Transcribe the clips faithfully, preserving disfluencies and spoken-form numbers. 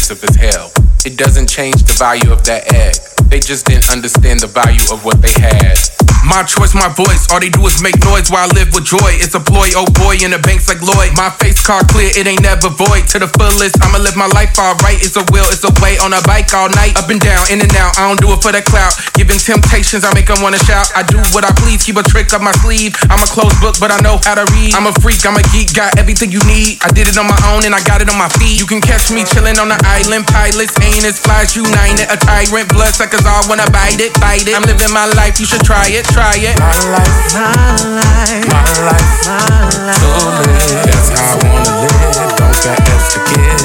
expensive as hell. It doesn't change the value of that egg. They just didn't understand the value of what they had. My choice, my voice, all they do is make noise while I live with joy. It's a ploy, oh boy, in the banks like Lloyd. My face card clear, it ain't never void. To the fullest, I'ma live my life alright. It's a will, it's a way, on a bike all night. Up and down, in and out, I don't do it for the clout. Giving temptations, I make them wanna shout. I do what I please, keep a trick up my sleeve. I'm a closed book, but I know how to read. I'm a freak, I'm a geek, got everything you need. I did it on my own and I got it on my feet. You can catch me chillin' on the island. Pilots, ain't as flies united. A tyrant, bloodsuckers all wanna bite it, bite it. I'm living my life, you should try it, try it. My life, my life, my life, my life. To live, that's how I wanna live. Don't got else to give.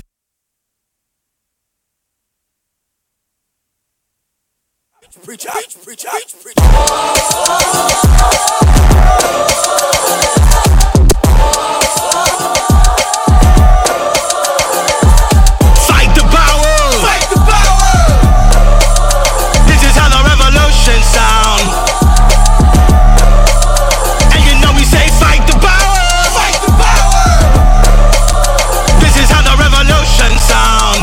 Preach, preach, preach, preach, preach. Fight the power, fight the power. This is how the revolution sound. And you know we say fight the power, fight the power. This is how the revolution sound.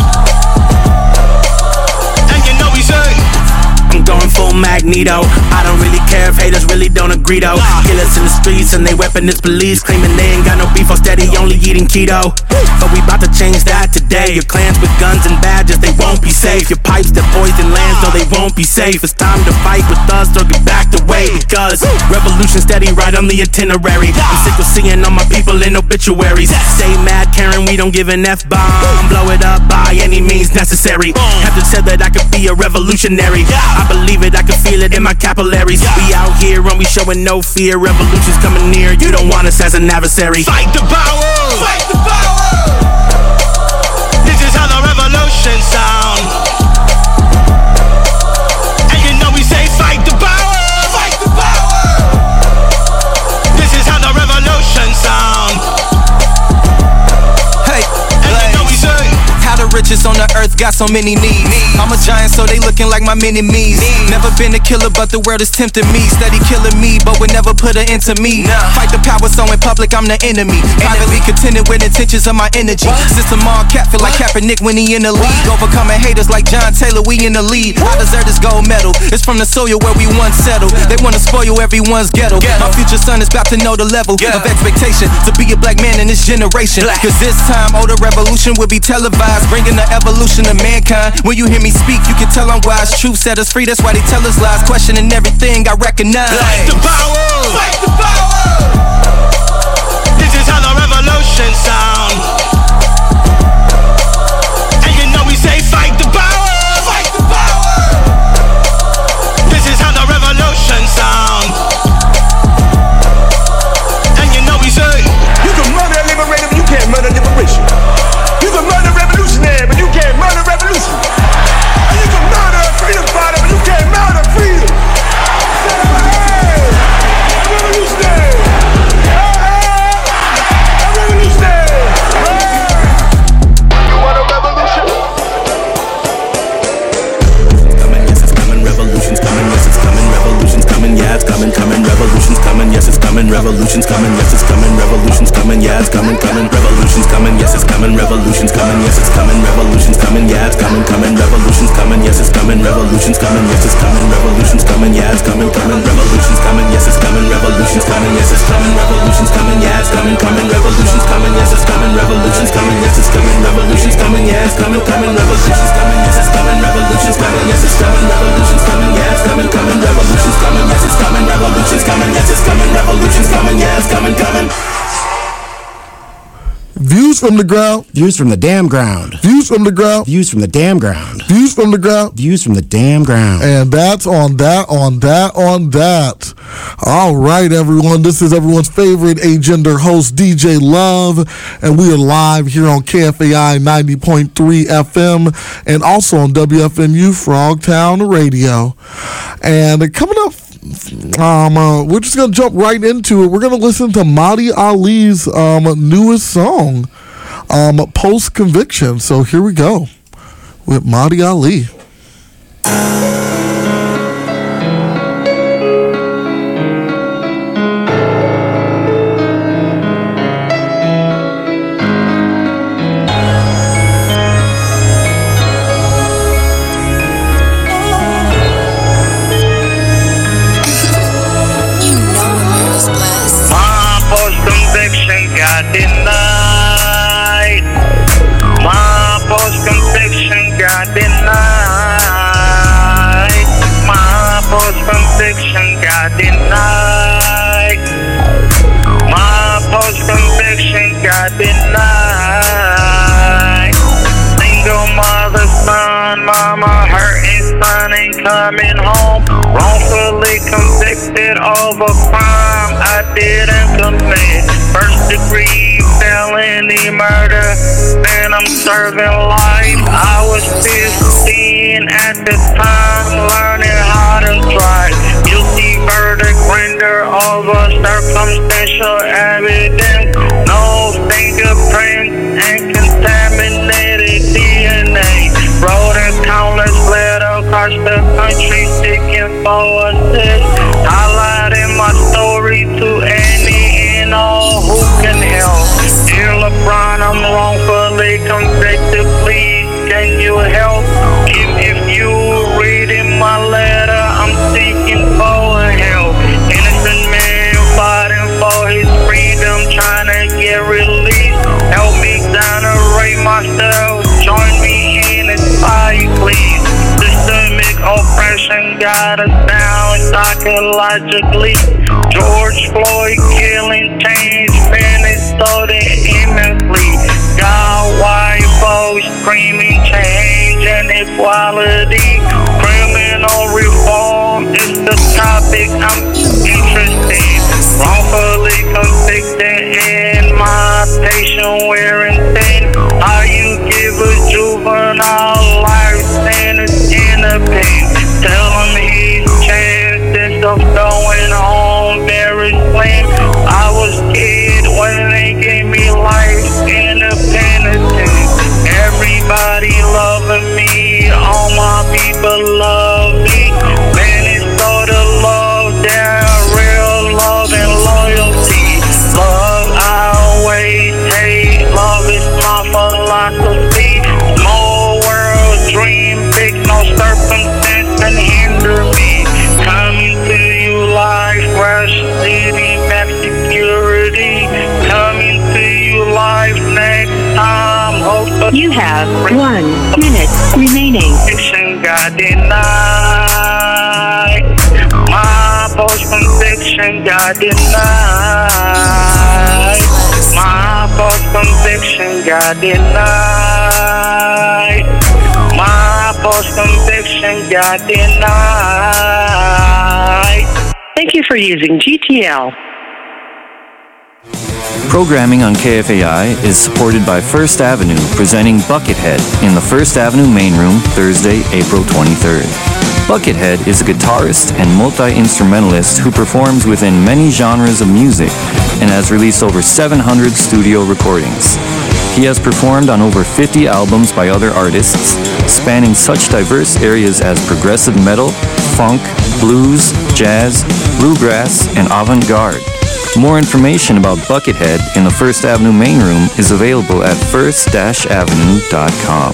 And you know we say I'm going full Magneto. I don't really care if haters really don't agree though. Killers in the streets and they weapon is police, claiming they ain't got no beef or steady only eating keto. But we about to change that today. Your clans with guns and badges, they won't be safe. Your pipes that poison lands, no they won't be safe. It's time to fight with us or get back the way. Because revolution steady right on the itinerary. I'm sick of seeing all my people in obituaries. Stay mad Karen, we don't give an F-bomb. Blow it up by any means necessary. Have to say that I could be a revolutionary. I believe it, I can feel it in my capillaries. We out here and we showing no fear. Revolution's coming near, you don't want us as an adversary. Fight the power! Fight the power! This is how the revolution sound. And you know we say fight the power! Fight the power! This is how the revolution sound. Hey, and you know we say how the richest on the earth got so many needs. I'm a giant, so they looking like my mini-me's. Never been a killer, but the world is tempting me. Steady killing me, but would never put an end to me. Fight the power, so in public I'm the enemy. Privately contended with intentions of my energy. System all cap, feel like Kaepernick when he in the league. Overcoming haters like John Taylor, we in the lead. I deserve this gold medal. It's from the soil where we once settled. They wanna spoil everyone's ghetto. My future son is about to know the level of expectation to be a black man in this generation. Cause this time, oh, the revolution will be televised, bringing the evolution of mankind. When you hear me speak, you can tell I'm wise. Truth set us free, that's why they tell us lies. Questioning everything I recognize. Fight the power! Fight the power! This is how the revolution sound. And you know we say fight the power! Fight the power! This is how the revolution sound. And you know we say you can murder a liberator, but you can't murder liberation. You can murder a revolutionary, but you can't murder revolution. And you can murder a freedom fighter, but you can't murder freedom. Hey, a revolutionary. Hey, a revolutionary. You want a revolution? Coming, yes it's coming. Revolution's coming, yes it's coming. Revolution's coming, yeah it's coming, coming. Revolution's coming, yes it's coming. Revolution's coming, yes it's coming. Revolution's coming, yeah it's coming, coming. Revolution's coming, yes it's coming. Revolution's coming, yes it's coming. Revolution's coming, yeah it's coming, coming. Revolution's coming, yes it's coming. Revolution's coming, yes it's coming. Revolution's coming, yeah it's coming, coming. Revolution's coming, yes it's coming. Revolution's coming, yes it's coming. Revolution's coming, yeah it's coming, coming. Revolution's coming, yes it's coming. Revolution's coming, yes it's coming. Revolution's coming, yeah it's coming, coming. Revolution's coming, yes it's coming. Revolution's coming, yes it's coming. Revolution's coming, yeah it's coming, coming. Revolution's coming, yes it's coming. Revolution's coming, yes it's coming. Revolution's coming, yeah it's coming, coming. Views from the ground. Views from the damn ground. Views from the ground. Views from the damn ground. Views from the ground. Views from the damn ground. And that's on that, on that, on that. All right, everyone. This is everyone's favorite agender host, D J Love. And we are live here on K F A I ninety point three F M and also on W F M U Frogtown Radio. And coming up, Um, uh, we're just gonna jump right into it. We're gonna listen to Mahdie Ali's um, newest song, um, Post Conviction. So here we go with Mahdie Ali. son, mama hurting, son ain't coming home. Wrongfully convicted of a crime I didn't commit. First degree felony murder, then I'm serving life. I was fifteen at the time, learning how to drive. Guilty verdict render over circumstantial evidence. No fingerprints and contaminated D N A. Wrote a countless letter across the country seeking for assist. Highlighting my story to any and all who can help. Dear LeBron, I'm wrongfully convicted. Please, can you help? If, if you reading my letter, I'm seeking for help. Innocent man fighting for his freedom, trying to get released. Help me exonerate myself. Join me in this fight, please. Systemic oppression got us down psychologically. George Floyd killing changed Minnesota immensely. Got white folks screaming change and equality. Criminal reform is the topic I'm interested in. Wrongfully convicted in my patient wearing thin. How you give a juvenile life sentence in a pen? Tell him his chances of going home very slim. I was scared when they gave me life in a penitence. Everybody loving me, all my people love me. Minnesota love their real love and loyalty. Love outweighs hate, love is my philosophy. Small world dream, big no circumstance can hinder me. Coming to you live, Rush City, Max Security. Coming to you live next time. Hope you have one minute remaining. Conviction got denied. My post-conviction got denied. My post-conviction got denied. My post-conviction got denied. Thank you for using G T L. Programming on K F A I is supported by First Avenue, presenting Buckethead in the First Avenue Main Room, Thursday, April twenty-third. Buckethead is a guitarist and multi-instrumentalist who performs within many genres of music and has released over seven hundred studio recordings. He has performed on over fifty albums by other artists, spanning such diverse areas as progressive metal, funk, blues, jazz, bluegrass, and avant-garde. More information about Buckethead in the First Avenue Main Room is available at first avenue dot com.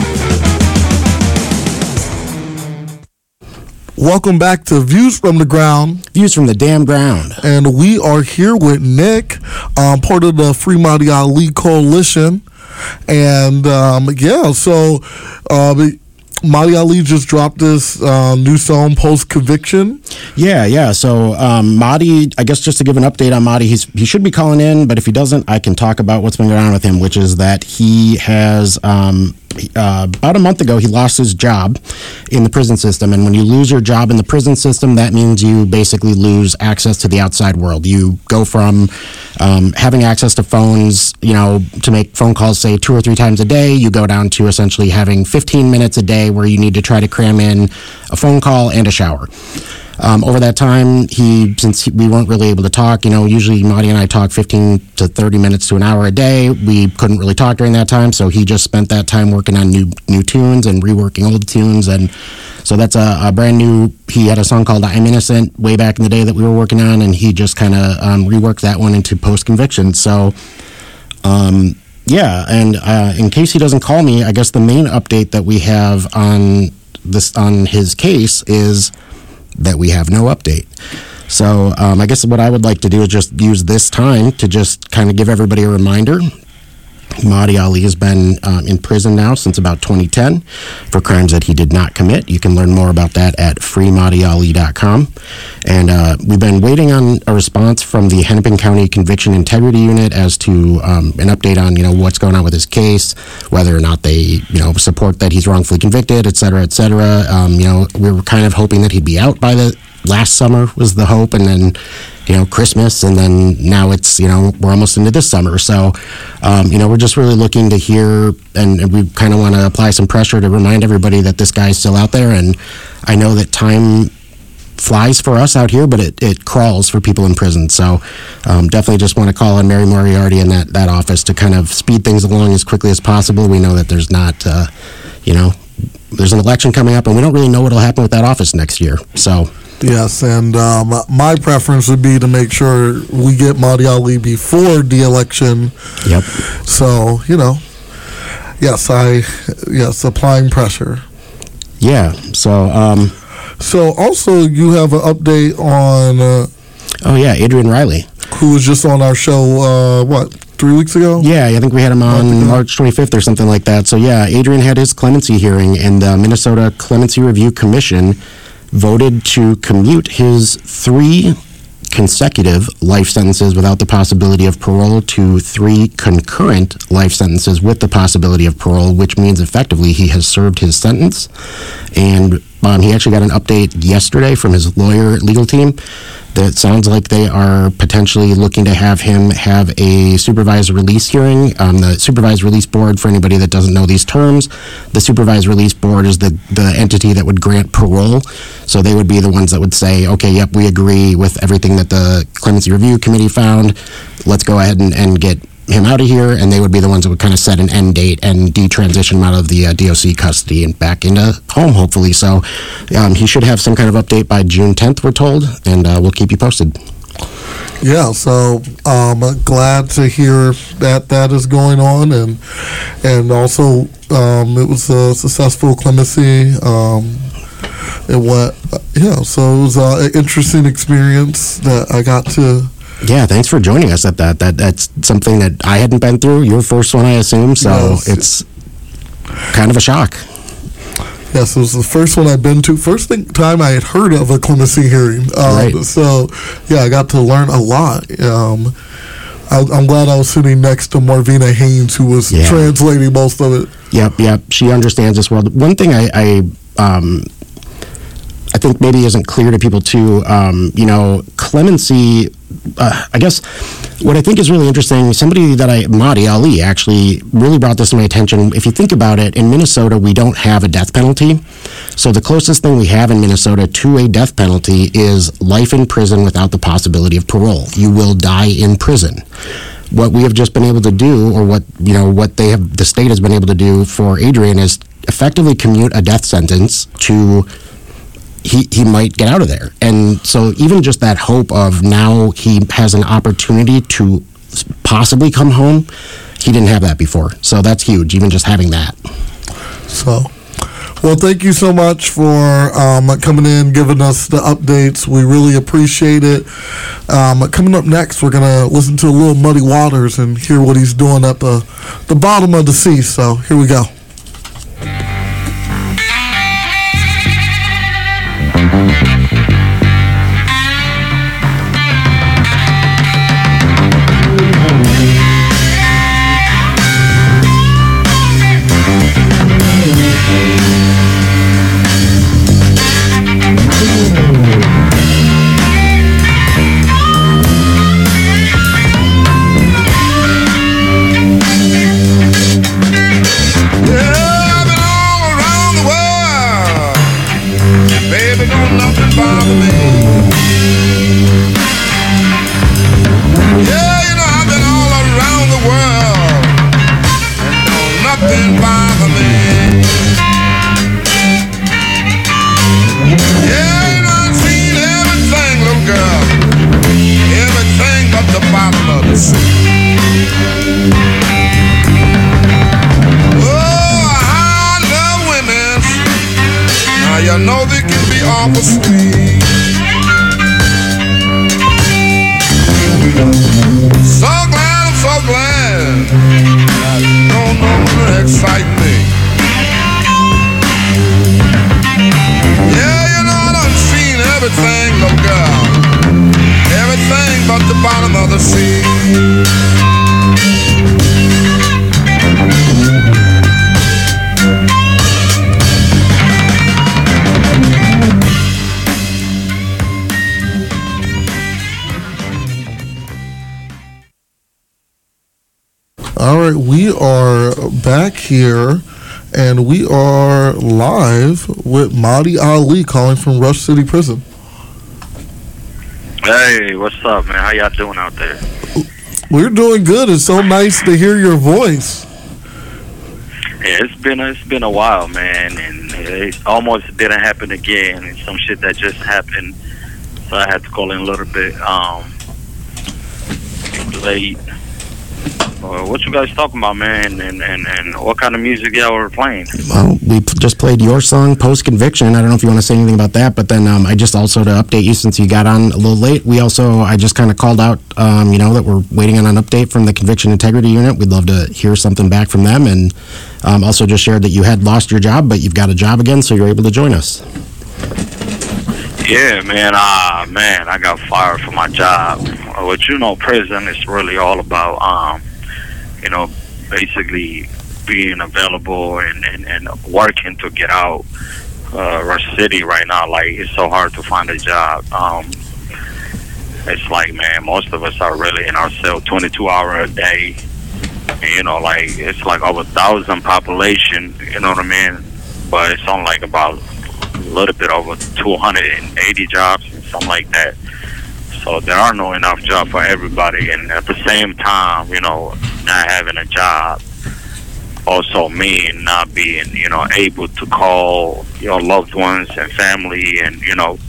Welcome back to Views from the Ground. Views from the damn ground. And we are here with Nick, um, part of the Free Marty Ali Coalition. And um, yeah, so uh, Marty Ali just dropped this uh, new song, Post Conviction. Yeah, yeah. So um, Marty, I guess just to give an update on Marty, he's he should be calling in, but if he doesn't, I can talk about what's been going on with him, which is that he has um, uh, about a month ago he lost his job in the prison system, and when you lose your job in the prison system, that means you basically lose access to the outside world. You go from um, having access to phones, you know, to make phone calls, say two or three times a day. You go down to essentially having fifteen minutes a day where you need to try to cram in a phone call and a shower. Um, over that time, he since he, we weren't really able to talk, you know, usually Marty and I talk fifteen to thirty minutes to an hour a day. We couldn't really talk during that time, so he just spent that time working on new new tunes and reworking old tunes. And so that's a, a brand new, he had a song called I'm Innocent way back in the day that we were working on, and he just kind of um, reworked that one into Post-Conviction. So, um, yeah, and uh, in case he doesn't call me, I guess the main update that we have on this on his case is that we have no update. So um, I guess what I would like to do is just use this time to just kind of give everybody a reminder Mahdi Ali has been um, in prison now since about twenty ten for crimes that he did not commit. You can learn more about that at free mahdi ali dot com. And uh, we've been waiting on a response from the Hennepin County Conviction Integrity Unit as to um, an update on, you know, what's going on with his case, whether or not they, you know, support that he's wrongfully convicted, et cetera, et cetera. Um, you know, we were kind of hoping that he'd be out by the last summer was the hope, and then, you know, Christmas, and then now it's, you know, we're almost into this summer. So, um, you know, we're just really looking to hear, and, and we kind of want to apply some pressure to remind everybody that this guy's still out there. And I know that time flies for us out here, but it, it crawls for people in prison. So um, definitely just want to call on Mary Moriarty in that, that office to kind of speed things along as quickly as possible. We know that there's not, uh, you know, there's an election coming up, and we don't really know what will happen with that office next year. So... Yes, and um, my preference would be to make sure we get Mahdi Ali before the election. Yep. So, you know, yes, I, yes, applying pressure. Yeah, so... Um, so, also, you have an update on... Uh, oh, yeah, Adrian Riley. Who was just on our show, uh, what, three weeks ago? Yeah, I think we had him on March twenty-fifth or something like that. So, yeah, Adrian had his clemency hearing, and the Minnesota Clemency Review Commission voted to commute his three consecutive life sentences without the possibility of parole to three concurrent life sentences with the possibility of parole, which means effectively he has served his sentence. And um, he actually got an update yesterday from his lawyer legal team that sounds like they are potentially looking to have him have a supervised release hearing. Um, the supervised release board, for anybody that doesn't know these terms, the supervised release board is the, the entity that would grant parole. So they would be the ones that would say, okay, yep, we agree with everything that the Clemency Review Committee found. Let's go ahead and, and get him out of here. And they would be the ones that would kind of set an end date and detransition him out of the uh, D O C custody and back into home, hopefully. So um, he should have some kind of update by June tenth, we're told, and uh, we'll keep you posted. Yeah, so um, glad to hear that that is going on, and and also um, it was a successful clemency. Um, it went, yeah, so it was uh, an interesting experience that I got to. Yeah, thanks for joining us at that. That that's something that I hadn't been through. Your first one, I assume. So yes. It's kind of a shock. Yes, it was the first one I've been to. First thing, time I had heard of a clemency hearing. Um, right. So, yeah, I got to learn a lot. Um, I, I'm glad I was sitting next to Marvina Haynes, who was yeah. translating most of it. Yep, yep. She understands this world. One thing I, I um, I think maybe isn't clear to people too. Um, you know, clemency. Uh, I guess what I think is really interesting, somebody that I, Mahdi Ali, actually really brought this to my attention. If you think about it, in Minnesota, we don't have a death penalty. So the closest thing we have in Minnesota to a death penalty is life in prison without the possibility of parole. You will die in prison. What we have just been able to do, or what, you know, what they have, the state has been able to do for Adrian is effectively commute a death sentence to he he might get out of there. And so even just that hope of now he has an opportunity to possibly come home, he didn't have that before. So that's huge, even just having that. So, well, thank you so much for um, coming in, giving us the updates. We really appreciate it. Um, coming up next, we're going to listen to a little Muddy Waters and hear what he's doing at the, the bottom of the sea. So here we go. So glad, I'm so glad excite me. Yeah, you know, I done seen everything, little girl. Everything but the bottom of the sea. All right, we are back here, and we are live with Mahdi Ali calling from Rush City Prison. Hey, what's up, man? How y'all doing out there? We're doing good. It's so nice to hear your voice. Yeah, it's been it's been a while, man, and it almost didn't happen again. It's some shit that just happened, so I had to call in a little bit um late. Uh, what you guys talking about, man? And, and, and what kind of music y'all were playing? Well, we p- just played your song, Post Conviction. I don't know if you want to say anything about that, but then um, I just also, to update you since you got on a little late, we also, I just kind of called out, um, you know, that we're waiting on an update from the Conviction Integrity Unit. We'd love to hear something back from them, and um, also just shared that you had lost your job, but you've got a job again, so you're able to join us. Yeah, man. Ah, uh, man, I got fired from my job. What you know, prison is really all about, um, you know, basically being available and, and, and working to get out. Uh, Rush City right now, like, it's so hard to find a job. Um, it's like, man, most of us are really in our cell twenty-two hours a day. And, you know, like, it's like over a thousand population, you know what I mean? But it's only like about a little bit over two hundred eighty jobs, something like that. So there are no enough jobs for everybody, and at the same time, you know, not having a job also mean not being, you know, able to call your loved ones and family, and, you know,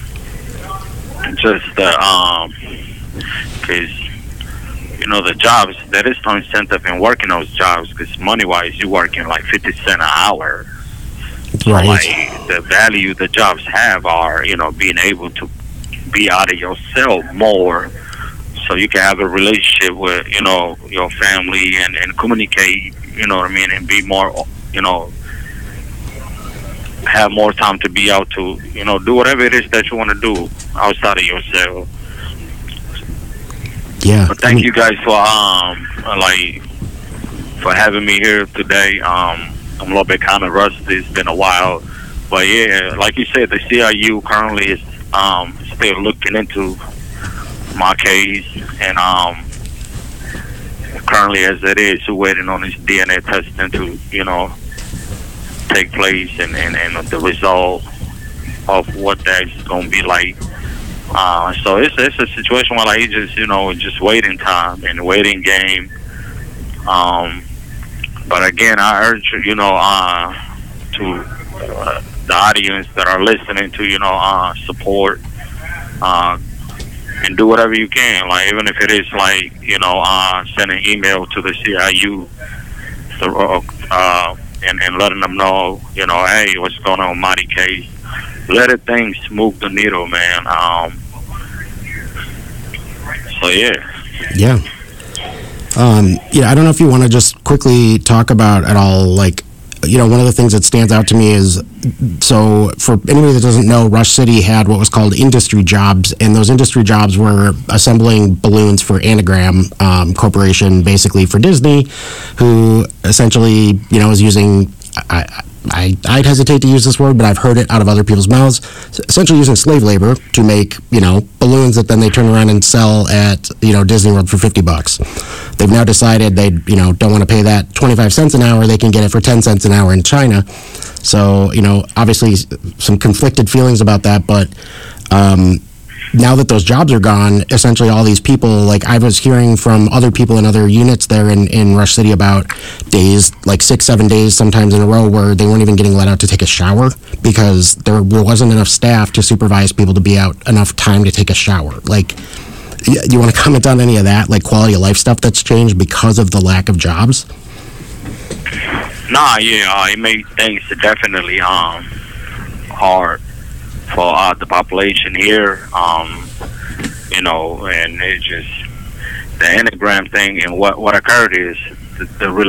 just the, um, because, you know, the jobs, there is no incentive in working those jobs, because money-wise, you're working like fifty cents an hour. So, Right. like, the value the jobs have are, you know, being able to be out of your cell more, so you can have a relationship with, you know, your family, and, and communicate, you know what I mean, and be more, you know, have more time to be out to, you know, do whatever it is that you want to do outside of your cell. Yeah. But thank I mean, you guys for, um, like, for having me here today. Um, I'm a little bit kind of rusty. It's been a while. But, yeah, like you said, the C I U currently is um, still looking into my case. And um, currently, as it is, we're waiting on this D N A testing to, you know, take place, and, and, and the result of what that's going to be like. Uh, so it's it's a situation where, like, just, you know, just waiting time and waiting game. Um, but again, I urge, you know, uh, to uh, the audience that are listening to, you know, uh, support uh, and do whatever you can. Like, even if it is, like, you know, uh, send an email to the C I U to, uh, uh, and, and letting them know, you know, hey, what's going on with Mahdi case. Let it things move the needle, man. Um, so, yeah. Yeah. Um, yeah, I don't know if you want to just quickly talk about at all, like, you know, one of the things that stands out to me is, so for anybody that doesn't know, Rush City had what was called industry jobs, and those industry jobs were assembling balloons for Anagram um, Corporation, basically for Disney, who essentially, you know, is using, I, I, I'd hesitate to use this word, but I've heard it out of other people's mouths, essentially using slave labor to make, you know, balloons that then they turn around and sell at, you know, Disney World for fifty bucks. They've now decided they, you know, don't want to pay that twenty-five cents an hour. They can get it for ten cents an hour in China. So, you know, obviously some conflicted feelings about that, but um, now that those jobs are gone, essentially all these people, like I was hearing from other people in other units there in, in Rush City about days, like six, seven days sometimes in a row where they weren't even getting let out to take a shower because there wasn't enough staff to supervise people to be out enough time to take a shower. Like, you want to comment on any of that, like quality of life stuff that's changed because of the lack of jobs? Nah, yeah, uh, it made things definitely um, hard for uh, the population here, um, you know, and it just, the Anagram thing, and what, what occurred is the, the relationship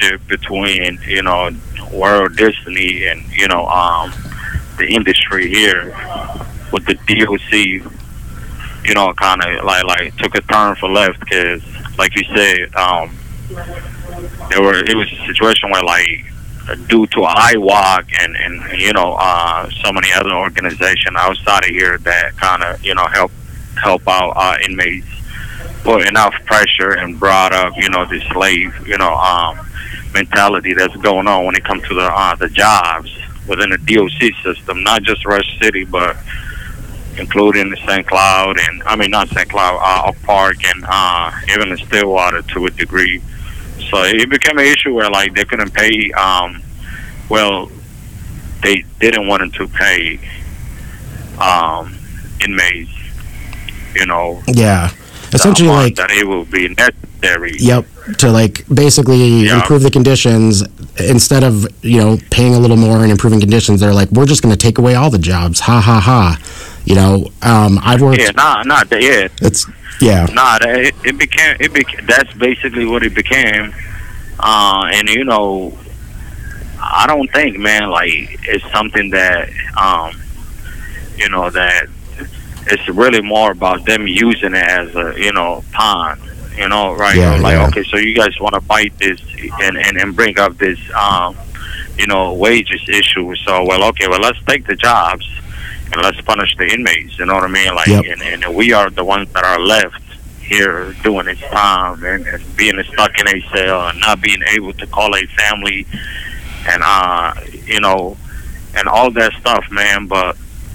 relationship between, you know, World Disney and, you know, um, the industry here with the D O C, you know, kind of like like took a turn for left because, like you said, um, there were it was a situation where like due to I W A C and and you know uh, so many other organizations outside of here that kind of you know help help out uh, inmates, put enough pressure and brought up you know this slave you know um, mentality that's going on when it comes to the uh, the jobs within the D O C system, not just Rush City, but including the Saint Cloud and I mean not Saint Cloud, uh, Oak Park and uh, even the Stillwater to a degree. So it became an issue where like they couldn't pay. Um, well, they didn't want to pay um, inmates. You know. Yeah. Essentially, like that it will be necessary. Yep. To like basically yep. improve the conditions instead of you know paying a little more and improving conditions. They're like, we're just going to take away all the jobs. Ha ha ha. You know, um, I've worked. Yeah, nah, not that. Yeah, it's yeah. Nah, that, it, it became. It became. That's basically what it became. Uh, and you know, I don't think, man, like it's something that, um, you know, that it's really more about them using it as a, you know, pawn. You know, right? Yeah, like, yeah. okay, so you guys want to fight this and, and and bring up this, um, you know, wages issue. So, well, okay, well, let's take the jobs. And let's punish the inmates, you know what I mean? Like, yep. and, and we are the ones that are left here doing this time and, and being stuck in a cell and not being able to call a family and, uh, you know, and all that stuff, man. But,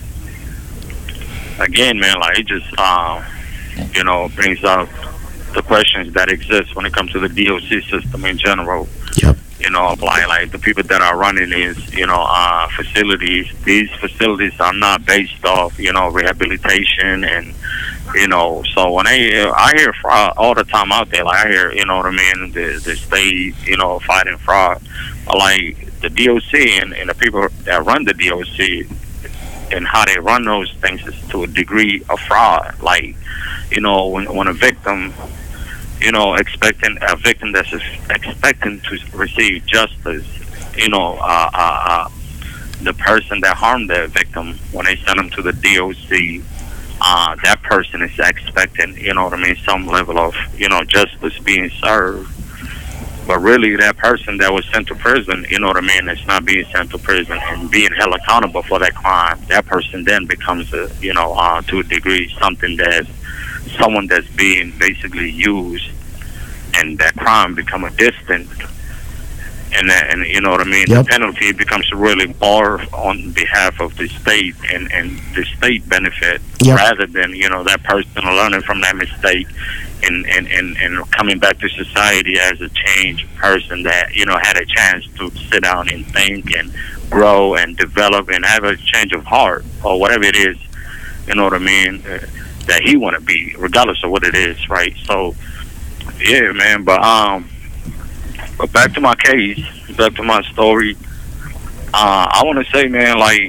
again, man, like, it just, uh, you know, brings up the questions that exist when it comes to the D O C system in general. Yep. You know, like, like the people that are running these, you know, uh, facilities, these facilities are not based off, you know, rehabilitation and, you know, so when I, I hear fraud all the time out there, like I hear, you know what I mean, the, the state, you know, fighting fraud, like the D O C and, and the people that run the D O C and how they run those things is to a degree of fraud. Like, you know, when, when a victim, you know, expecting a victim that's expecting to receive justice, you know, uh, uh, uh, the person that harmed their victim, when they send them to the D O C, uh, that person is expecting, you know what I mean, some level of, you know, justice being served. But really, that person that was sent to prison, you know what I mean, is not being sent to prison and being held accountable for that crime. That person then becomes, a, you know, uh, to a degree, something that's someone that's being basically used, and that crime become a distant, and that, and you know what I mean. Yep. The penalty becomes really more on behalf of the state and and the state benefit, yep. rather than you know that person learning from that mistake and and and and coming back to society as a changed person that you know had a chance to sit down and think and grow and develop and have a change of heart or whatever it is. You know what I mean. Uh, that he want to be, regardless of what it is, right? So, yeah, man. But um, but back to my case, back to my story. Uh, I want to say, man, like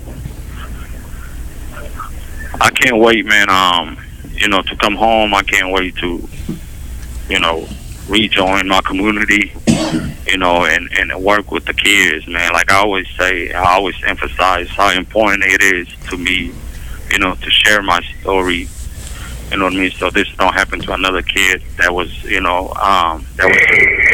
I can't wait, man. Um, you know, to come home. I can't wait to, you know, rejoin my community. You know, and and work with the kids, man. Like I always say, I always emphasize how important it is to me. You know, to share my story, you know what I mean? So this don't happen to another kid that was, you know, um, that was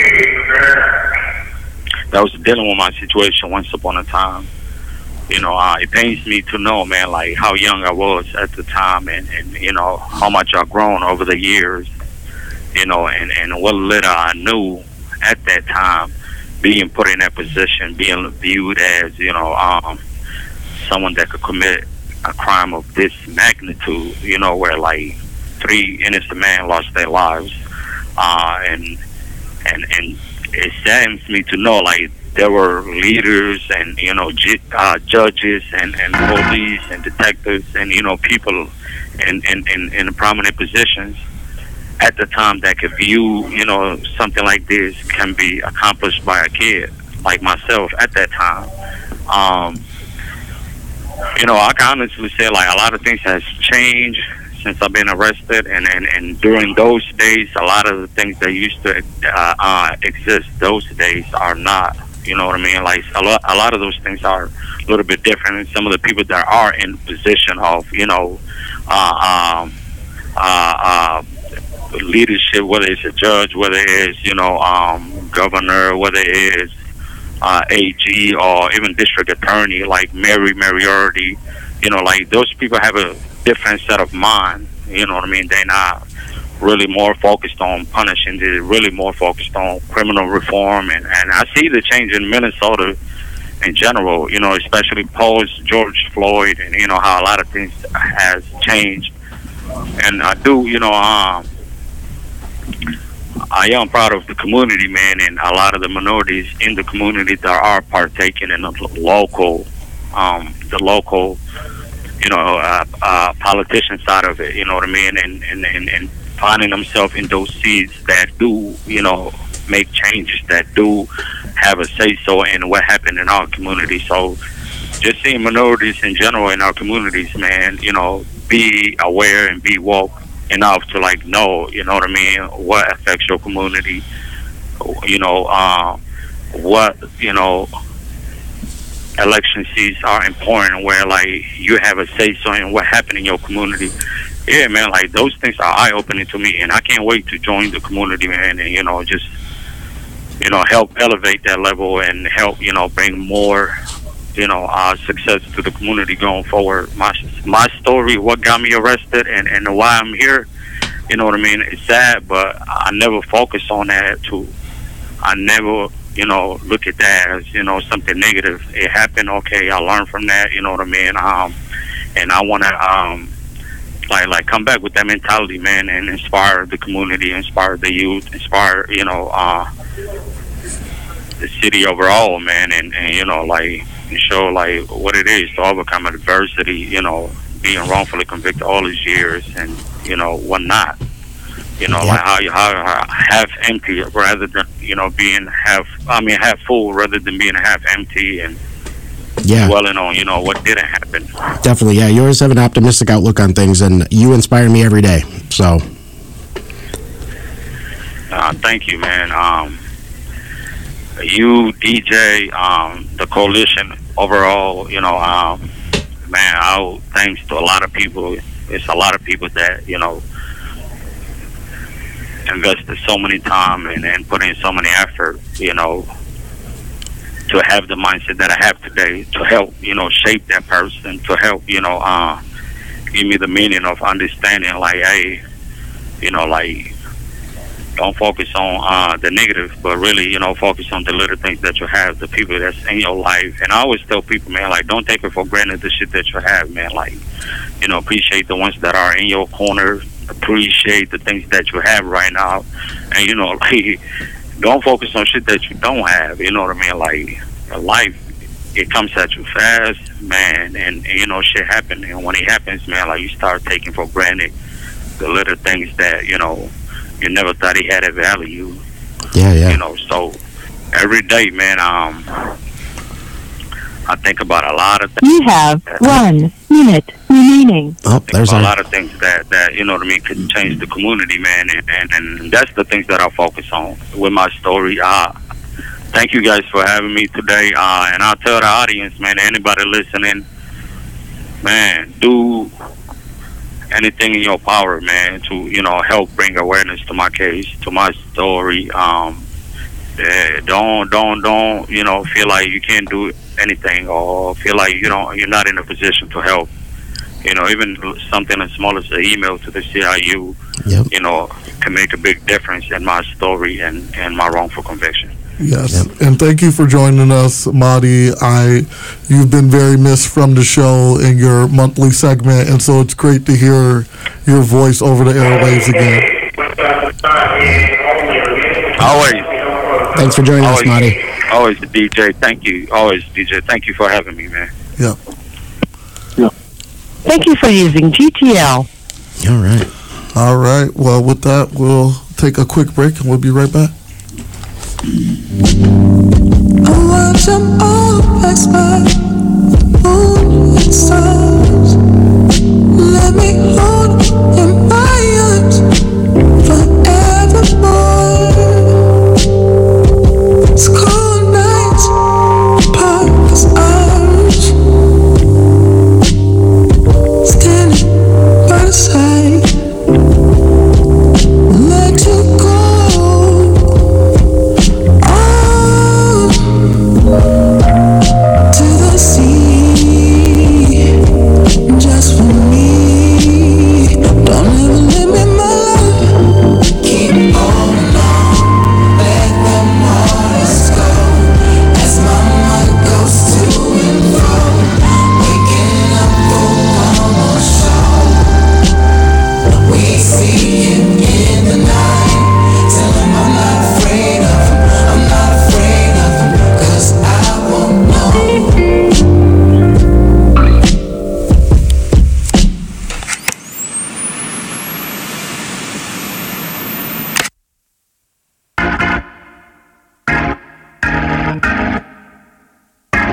that was dealing with my situation once upon a time. You know, uh, it pains me to know, man, like how young I was at the time, and, and you know how much I've grown over the years. You know, and and what little I knew at that time, being put in that position, being viewed as, you know, um, someone that could commit a crime of this magnitude, you know, where like three innocent men lost their lives, uh, and and and it saddens me to know like there were leaders and you know ju- uh, judges and, and police and detectives and you know people in in, in in prominent positions at the time that could view you know something like this can be accomplished by a kid like myself at that time. Um, You know, I can honestly say, like, a lot of things has changed since I've been arrested, and, and, and during those days, a lot of the things that used to uh, uh, exist those days are not. You know what I mean? Like a lot, a lot of those things are a little bit different. And some of the people that are in position of, you know, uh, um, uh, uh, leadership, whether it's a judge, whether it's, you know, um, governor, whether it's uh, A G or even district attorney, like Mary Moriarty, you know, like those people have a different set of mind. You know what I mean? They're not really more focused on punishing. They're really more focused on criminal reform. And, and I see the change in Minnesota in general, you know, especially post George Floyd, and, you know, how a lot of things has changed. And I do, you know, um, I am proud of the community, man, and a lot of the minorities in the community that are partaking in the local, um, the local, you know, uh, uh, politician side of it, you know what I mean, and, and, and, and finding themselves in those seats that do, you know, make changes, that do have a say-so in what happened in our community. So just seeing minorities in general in our communities, man, you know, be aware and be woke enough to, like, know, you know what I mean, what affects your community, you know, uh, what, you know, election seats are important, where, like, you have a say-so in what happened in your community. Yeah, man, like, those things are eye-opening to me, and I can't wait to join the community, man, and, you know, just, you know, help elevate that level and help, you know, bring more, you know, uh, success to the community going forward. My my story, what got me arrested, and, and why I'm here, you know what I mean, it's sad, but I never focus on that too. I never, you know, look at that as, you know, something negative. It happened, okay, I learned from that, you know what I mean, um, and I want to, um, like, like come back with that mentality, man, and inspire the community, inspire the youth, inspire, you know, uh, the city overall, man, and, and, you know, like, and show, like, what it is to overcome adversity, you know, being wrongfully convicted all these years, and, you know, whatnot. You know, like how you how, how half empty rather than, you know, being half, I mean, half full rather than being half empty, and yeah, dwelling on, you know, what didn't happen. Definitely, yeah. You always have an optimistic outlook on things, and you inspire me every day. So, uh, thank you, man. Um, you, D J, um, the coalition overall, you know, um, man, I thanks to a lot of people. It's a lot of people that, you know, invested so many time and, and put in so many effort, you know, to have the mindset that I have today, to help, you know, shape that person, to help, you know, uh, give me the meaning of understanding, like, hey, you know, like, don't focus on uh, the negative, but really, you know, focus on the little things that you have, the people that's in your life. And I always tell people, man, like, don't take it for granted the shit that you have, man. Like, you know, appreciate the ones that are in your corner, appreciate the things that you have right now, and, you know, like, don't focus on shit that you don't have, you know what I mean? Like, life, it comes at you fast, man, and, and you know, shit happens, and when it happens, man, like, you start taking for granted the little things that, you know, you never thought he had a value. Yeah, yeah. You know, so every day, man, um, I think about a lot of things. You have one minute remaining. Oh, there's a lot of things that, that, you know what I mean, could change the community, man, and, and, and that's the things that I focus on with my story. Uh, thank you guys for having me today, uh, and I'll tell the audience, man, anybody listening, man, do anything in your power, man, to, you know, help bring awareness to my case, to my story. Um, yeah, don't, don't, don't, you know, feel like you can't do anything, or feel like you don't, you're not in a position to help. You know, even something as small as an email to the C I U, yep. you know, can make a big difference in my story and, and my wrongful conviction. Yes, yep. And thank you for joining us, Marty. I, you've been very missed from the show in your monthly segment, and so it's great to hear your voice over the airwaves again. Always. Thanks for joining always, us, Marty. Always, D J. Thank you. Always, D J. Thank you for having me, man. Yeah. Yeah. Thank you for using G T L. All right. All right. Well, with that, we'll take a quick break, and we'll be right back. I watch them all pass by, moon and stars. Let me hold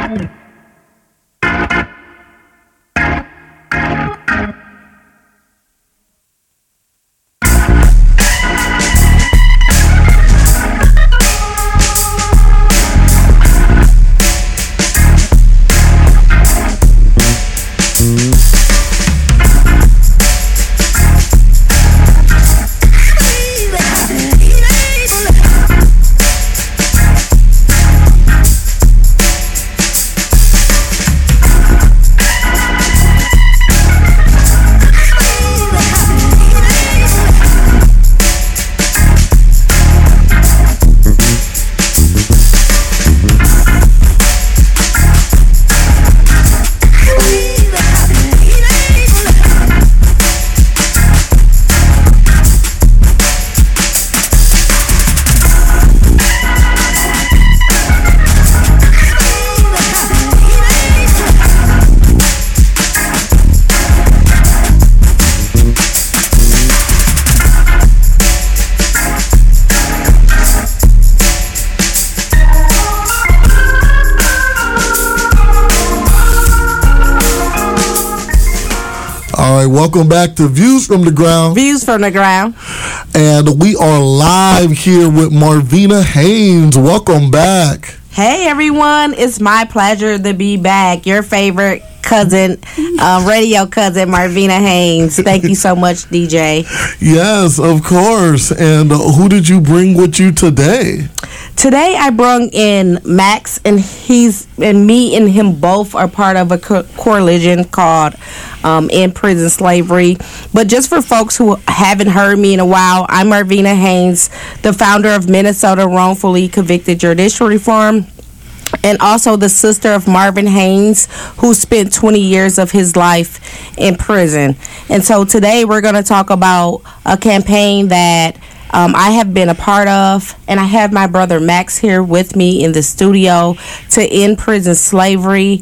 Welcome back to Views from the Ground. Views from the Ground. And we are live here with Marvina Haynes. Welcome back. Hey, everyone. It's my pleasure to be back. Your favorite cousin, uh, radio cousin, Marvina Haynes. Thank you so much, D J. Yes, of course. And uh, who did you bring with you today? Today I brung in Max, and he's and me and him both are part of a co- coalition called um, End Prison Slavery. But just for folks who haven't heard me in a while, I'm Marvina Haynes, the founder of Minnesota Wrongfully Convicted Judicial Reform, and also the sister of Marvin Haynes, who spent twenty years of his life in prison. And so today we're going to talk about a campaign that Um, I have been a part of, and I have my brother Max here with me in the studio to end prison slavery.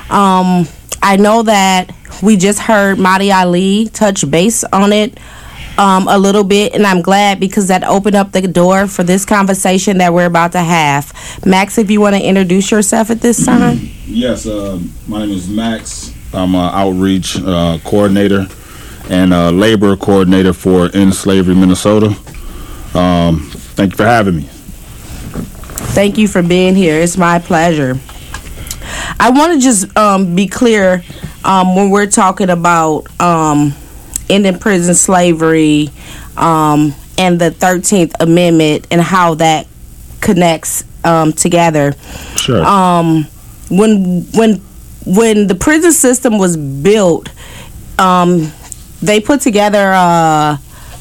Um, I know that we just heard Maudie Ali touch base on it um, a little bit, and I'm glad because that opened up the door for this conversation that we're about to have. Max, if you want to introduce yourself at this time. Yes, uh, my name is Max. I'm an outreach uh, coordinator and a labor coordinator for End Slavery Minnesota. Um, thank you for having me. Thank you for being here. It's my pleasure. I want to just um, be clear um, when we're talking about um, ending prison slavery um, and the thirteenth Amendment and how that connects um, together. Sure. Um, when when when the prison system was built, um, they put together a,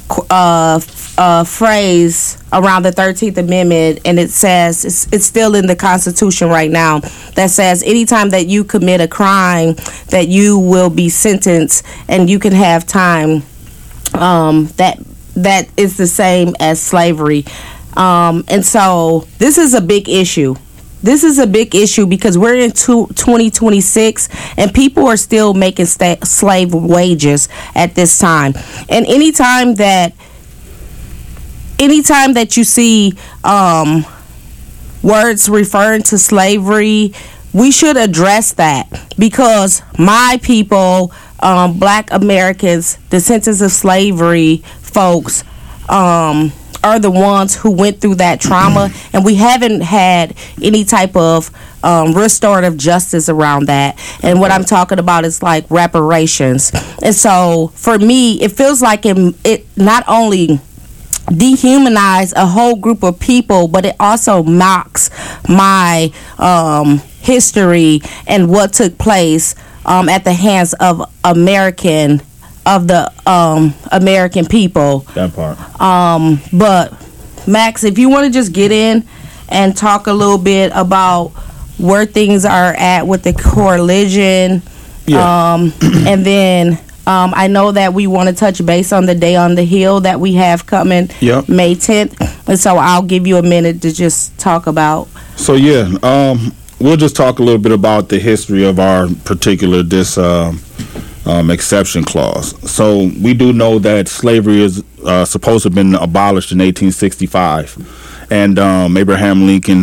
a Uh, phrase around the thirteenth Amendment, and it says it's, it's still in the Constitution right now, that says anytime that you commit a crime that you will be sentenced and you can have time. Um, that that is the same as slavery, um, and so this is a big issue. This is a big issue because we're in twenty twenty-six and people are still making sta- slave wages at this time, and anytime that Anytime that you see um, words referring to slavery, we should address that because my people, um, Black Americans, descendants of slavery folks, um, are the ones who went through that trauma, and we haven't had any type of um, restorative justice around that. And what I'm talking about is like reparations. And so for me, it feels like it, it not only dehumanize a whole group of people, but it also mocks my um, history and what took place um, at the hands of American of the um, American people. That part. Um, but Max, if you want to just get in and talk a little bit about where things are at with the coalition, yeah. um, and then. Um, I know that we want to touch base on the Day on the Hill that we have coming yep. May tenth. And so I'll give you a minute to just talk about. So, yeah, um, we'll just talk a little bit about the history of our particular this uh, um, exception clause. So we do know that slavery is uh, supposed to have been abolished in eighteen sixty-five. And um, Abraham Lincoln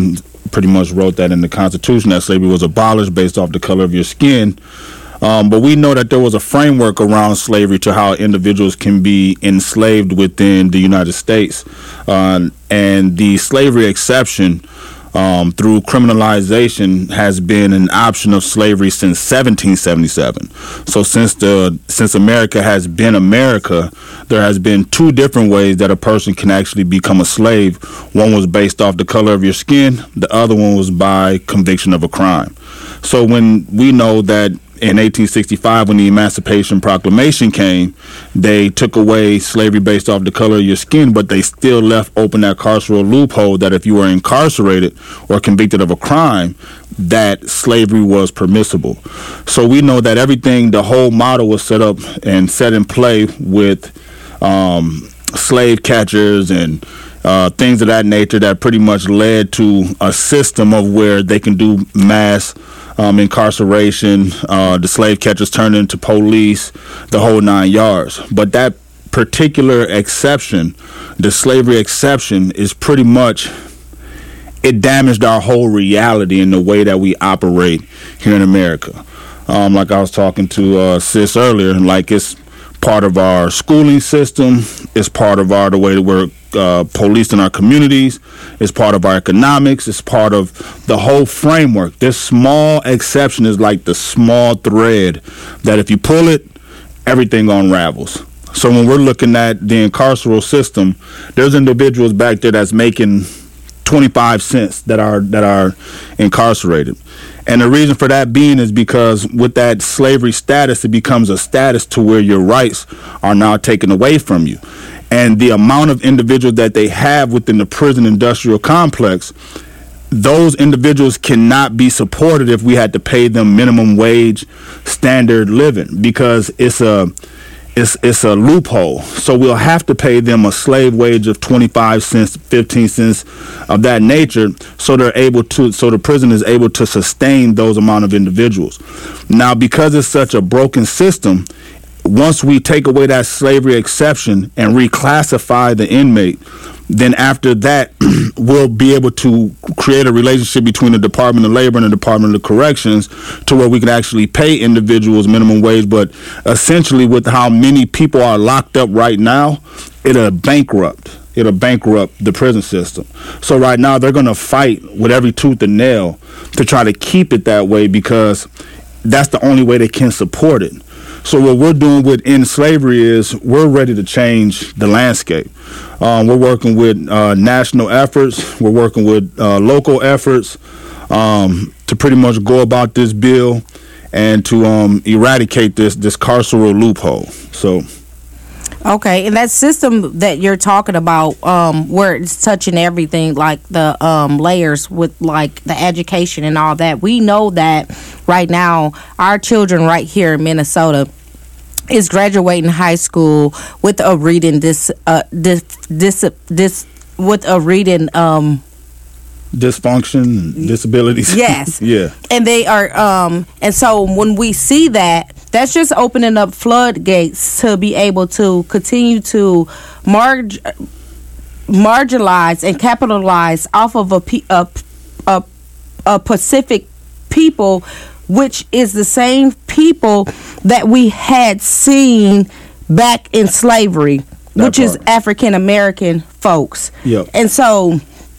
pretty much wrote that in the Constitution, that slavery was abolished based off the color of your skin. Um, but we know that there was a framework around slavery to how individuals can be enslaved within the United States. Uh, and the slavery exception um, through criminalization has been an option of slavery since seventeen seventy-seven. So since the since America has been America, there has been two different ways that a person can actually become a slave. One was based off the color of your skin. The other one was by conviction of a crime. So when we know that in eighteen sixty-five, when the Emancipation Proclamation came, they took away slavery based off the color of your skin, but they still left open that carceral loophole that if you were incarcerated or convicted of a crime, that slavery was permissible. So we know that everything, the whole model was set up and set in play with um, slave catchers and uh, things of that nature that pretty much led to a system of where they can do mass Um, incarceration, uh, the slave catchers turned into police, the whole nine yards. But that particular exception, the slavery exception, is pretty much, it damaged our whole reality in the way that we operate here in America. Um, like I was talking to uh, Sis earlier, like it's part of our schooling system, it's part of our the way that we're uh, policed in our communities, it's part of our economics, it's part of the whole framework. This small exception is like the small thread that if you pull it, everything unravels. So when we're looking at the incarceral system, there's individuals back there that's making twenty-five cents that are that are incarcerated. And the reason for that being is because with that slavery status, it becomes a status to where your rights are now taken away from you. And the amount of individuals that they have within the prison industrial complex, those individuals cannot be supported if we had to pay them minimum wage standard living, because it's a It's, it's a loophole. So we'll have to pay them a slave wage of twenty-five cents, fifteen cents of that nature, so they're able to, so the prison is able to sustain those amount of individuals. Now, because it's such a broken system, once we take away that slavery exception and reclassify the inmate, then after that, we'll be able to create a relationship between the Department of Labor and the Department of Corrections to where we can actually pay individuals minimum wage. But essentially, with how many people are locked up right now, it'll bankrupt. It'll bankrupt the prison system. So right now, they're going to fight with every tooth and nail to try to keep it that way, because that's the only way they can support it. So what we're doing with End Slavery is we're ready to change the landscape. Um, we're working with uh, national efforts. We're working with uh, local efforts um, to pretty much go about this bill and to um, eradicate this this carceral loophole. So. Okay, and that system that you're talking about, um, where it's touching everything, like the um, layers with like the education and all that, we know that right now our children right here in Minnesota is graduating high school with a reading this uh this this this with a reading um dysfunction, disabilities. Yes. Yeah. And they are um and so when we see that, that's just opening up floodgates to be able to continue to marg- marginalize and capitalize off of a, a, a, a Pacific people, which is the same people that we had seen back in slavery, that which part. Is African American folks. Yep. And so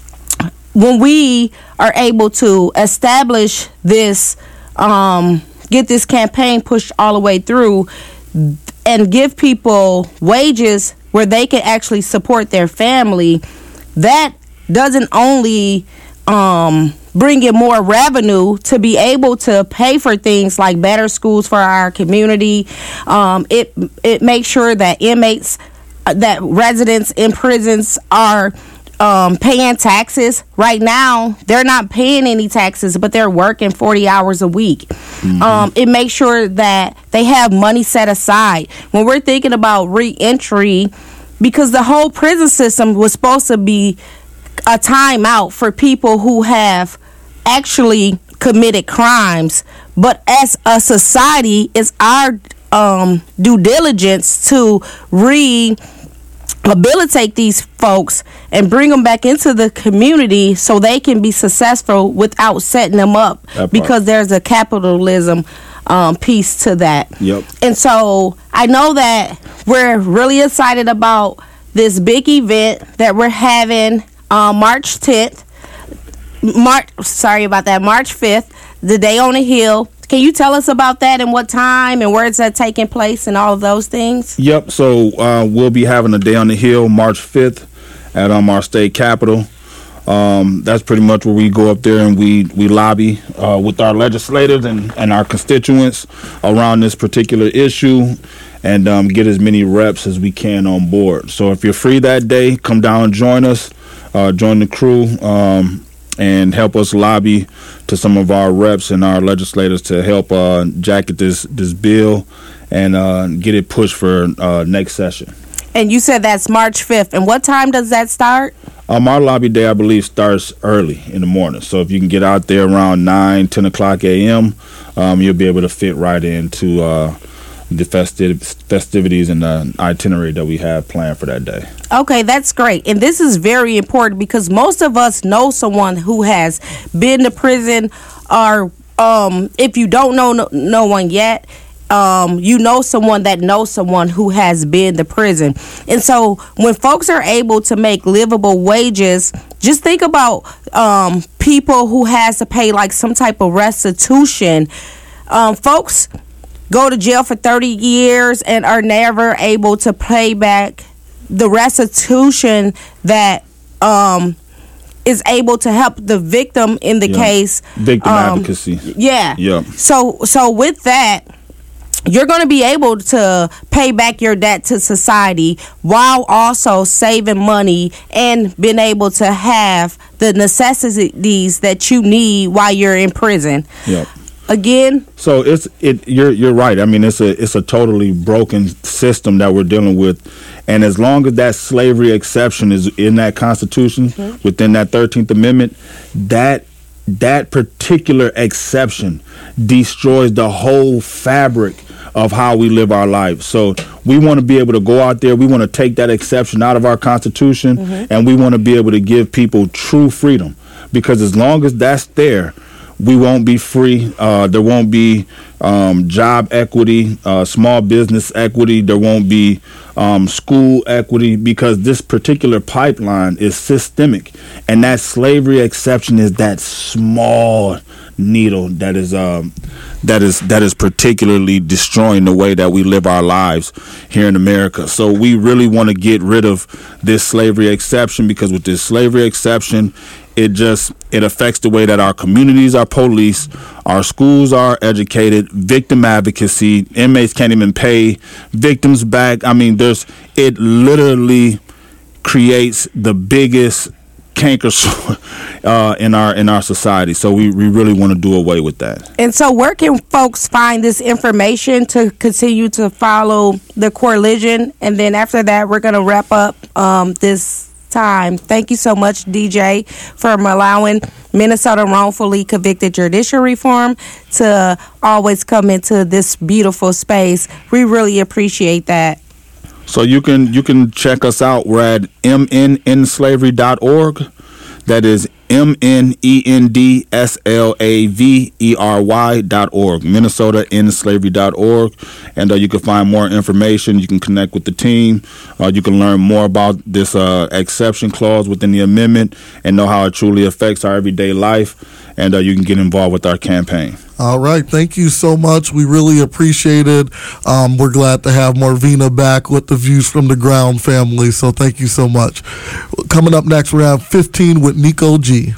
when we are able to establish this, um, get this campaign pushed all the way through and give people wages where they can actually support their family, that doesn't only um, bring in more revenue to be able to pay for things like better schools for our community. Um, it it makes sure that inmates, that residents in prisons are Um, paying taxes. Right now, they're not paying any taxes, but they're working forty hours a week. Mm-hmm. Um, it makes sure that they have money set aside. When we're thinking about re-entry, because the whole prison system was supposed to be a timeout for people who have actually committed crimes, but as a society, it's our um, due diligence to re rehabilitate these folks and bring them back into the community so they can be successful without setting them up, because there's a capitalism um, piece to that. Yep. And so I know that we're really excited about this big event that we're having uh, March tenth. March, sorry about that, March fifth, the Day on the Hill. Can you tell us about that and what time and where it's at taking place and all of those things? Yep. So uh, we'll be having a Day on the Hill March fifth at um, our state capitol. Um, that's pretty much where we go up there and we, we lobby uh, with our legislators and, and our constituents around this particular issue, and um, get as many reps as we can on board. So if you're free that day, come down and join us, uh, join the crew, um, and help us lobby to some of our reps and our legislators to help uh, jacket this this bill and uh, get it pushed for uh, next session. And you said that's March fifth. And what time does that start? Um, our lobby day, I believe, starts early in the morning. So if you can get out there around nine, ten o'clock a.m., um, you'll be able to fit right into uh, the festiv- festivities and the itinerary that we have planned for that day. Okay, that's great. And this is very important because most of us know someone who has been to prison, or um, if you don't know no, no one yet, um, you know someone that knows someone who has been to prison. And so when folks are able to make livable wages, just think about um, people who has to pay like some type of restitution. Um, folks go to jail for thirty years and are never able to pay back the restitution that um, is able to help the victim in the yeah. case. Victim um, advocacy. Yeah. Yeah. So, so with that, you're going to be able to pay back your debt to society while also saving money and being able to have the necessities that you need while you're in prison. Yep. Again, so it's it. You're you're right. I mean, it's a it's a totally broken system that we're dealing with, and as long as that slavery exception is in that Constitution, mm-hmm. within that thirteenth Amendment, that that particular exception destroys the whole fabric of how we live our lives. So we want to be able to go out there. We want to take that exception out of our Constitution, mm-hmm. and we want to be able to give people true freedom, because as long as that's there, we won't be free. Uh, there won't be um, job equity, uh, small business equity. There won't be um, school equity, because this particular pipeline is systemic. And that slavery exception is that small needle that is um, that is that is particularly destroying the way that we live our lives here in America. So we really want to get rid of this slavery exception, because with this slavery exception, it just it affects the way that our communities are policed, our schools are educated, victim advocacy, inmates can't even pay victims back. I mean, there's it literally creates the biggest canker uh, in our in our society. So we, we really want to do away with that. And so where can folks find this information to continue to follow the coalition? And then after that, we're going to wrap up um, this time. Thank you so much, D J, for allowing Minnesota wrongfully convicted judicial reform to always come into this beautiful space. We really appreciate that. So you can you can check us out. We're at m n n slavery dot org. That is M N E N D S L A V E R Y dot org, Minnesota End Slavery dot org. And uh, you can find more information. You can connect with the team. Uh, you can learn more about this uh, exception clause within the amendment and know how it truly affects our everyday life. And uh, you can get involved with our campaign. All right. Thank you so much. We really appreciate it. Um, we're glad to have Marvina back with the Views from the Ground family. So thank you so much. Coming up next, we have fifteen with Nico G.